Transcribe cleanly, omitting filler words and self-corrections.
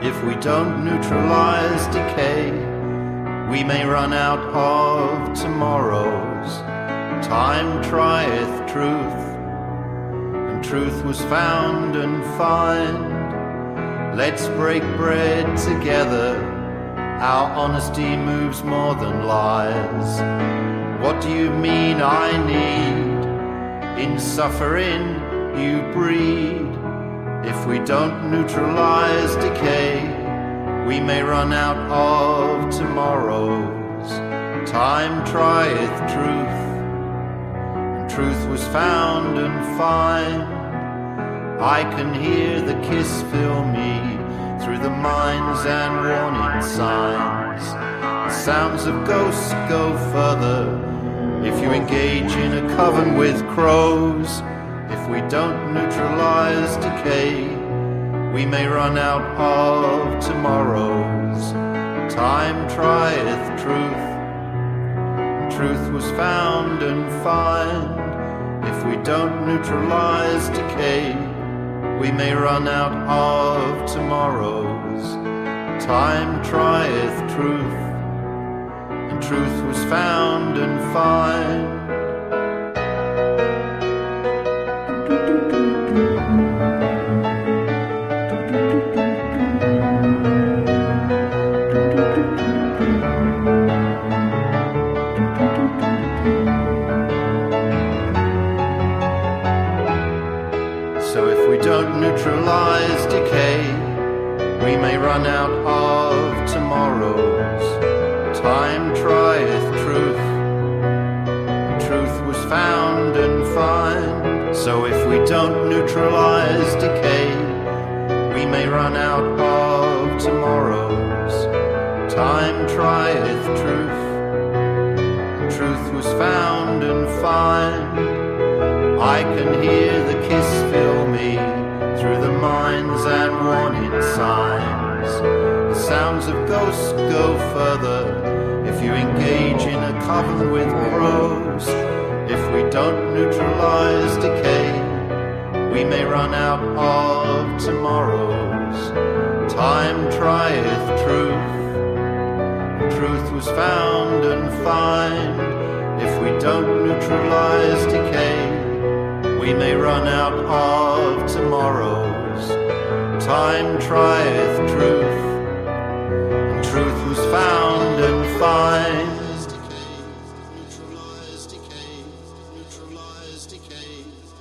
If we don't neutralize decay, we may run out of tomorrows. Time trieth truth, and truth was found and find. Let's break bread together, our honesty moves more than lies. What do you mean I need? In suffering you breed. If we don't neutralize decay, we may run out of tomorrows. Time trieth truth, and truth was found and find. I can hear the kiss fill me through the mines and warning signs. The sounds of ghosts go further if you engage in a coven with crows. If we don't neutralize decay, we may run out of tomorrows. Time trieth truth, and truth was found and find. If we don't neutralize decay, we may run out of tomorrows. Time trieth truth, and truth was found and find. So if we don't neutralize decay, we may run out of tomorrows. Time trieth truth, truth was found and find. So if we don't neutralize decay, we may run out of tomorrows. Time trieth truth, truth was found and find. I can hear the kiss fill me through the mines and warning signs. The sounds of ghosts go further if you engage in a coven with crows. If we don't neutralize decay, we may run out of tomorrows. Time trieth truth, truth was found and find. If we don't neutralize decay, we may run out of tomorrows. Time trieth truth, and truth was found and find. Neutralize decay, neutralize decay.